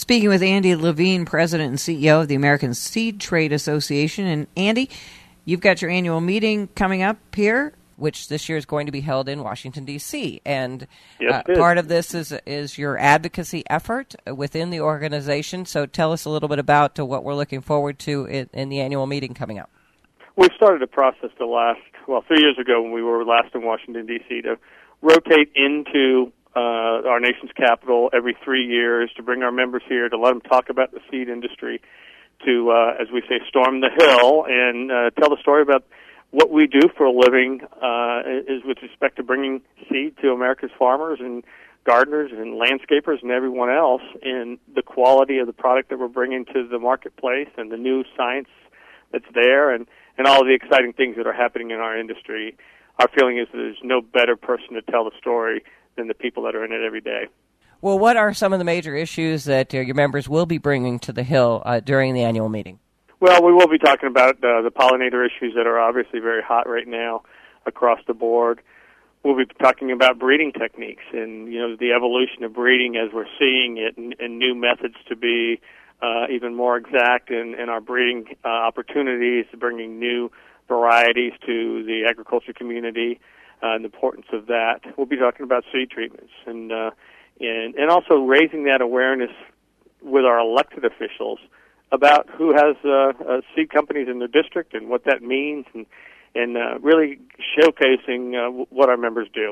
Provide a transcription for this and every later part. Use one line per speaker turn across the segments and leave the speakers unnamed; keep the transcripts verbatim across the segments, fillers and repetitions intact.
speaking with Andy Levine, President and C E O of the American Seed Trade Association. And Andy, you've got your annual meeting coming up here, which this year is going to be held in Washington, D C And
yes,
uh, part of this is is your advocacy effort within the organization. So tell us a little bit about uh, what we're looking forward to in, in the annual meeting coming up.
We started a process the last, well, three years ago when we were last in Washington, D C, to rotate into uh, our nation's capital every three years to bring our members here, to let them talk about the seed industry, to, uh, as we say, storm the hill and uh, tell the story about what we do for a living uh, is with respect to bringing seed to America's farmers and gardeners and landscapers and everyone else, and the quality of the product that we're bringing to the marketplace and the new science that's there, and, and all of the exciting things that are happening in our industry. Our feeling is that there's no better person to tell the story than the people that are in it every day.
Well, what are some of the major issues that uh, your members will be bringing to the Hill uh, during the annual meeting?
Well, we will be talking about uh, the pollinator issues that are obviously very hot right now across the board. We'll be talking about breeding techniques and, you know, the evolution of breeding as we're seeing it, and, and new methods to be uh, even more exact in, in our breeding uh, opportunities, bringing new varieties to the agriculture community, uh, and the importance of that. We'll be talking about seed treatments and, uh, and, and also raising that awareness with our elected officials about who has uh, uh, seed companies in their district and what that means, and, and uh, really showcasing uh, w- what our members do.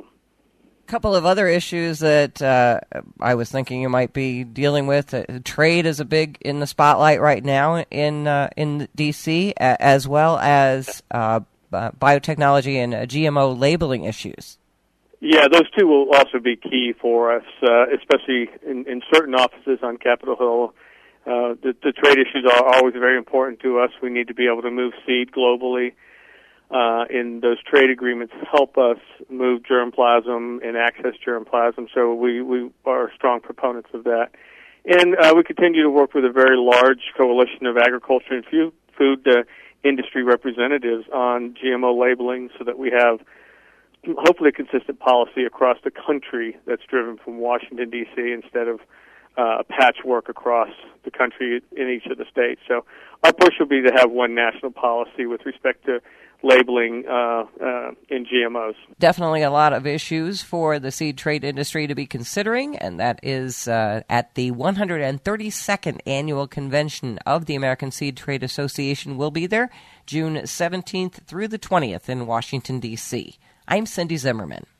A couple of other issues that uh, I was thinking you might be dealing with. Uh, trade is a big in the spotlight right now in uh, in D C, a- as well as uh, uh, biotechnology and uh, G M O labeling issues.
Yeah, those two will also be key for us, uh, especially in, in certain offices on Capitol Hill. Uh, the, the trade issues are always very important to us. We need to be able to move seed globally. Uh, and those trade agreements help us move germplasm and access germplasm, so we, we are strong proponents of that. And uh, we continue to work with a very large coalition of agriculture and food, food uh, industry representatives on G M O labeling, so that we have hopefully a consistent policy across the country that's driven from Washington, D C, instead of uh, patchwork across the country in each of the states. So our push will be to have one national policy with respect to labeling uh, uh, in G M Os.
Definitely a lot of issues for the seed trade industry to be considering, and that is uh, at the one hundred thirty-second Annual Convention of the American Seed Trade Association. Will be there June seventeenth through the twentieth in Washington, D C I'm Cindy Zimmerman.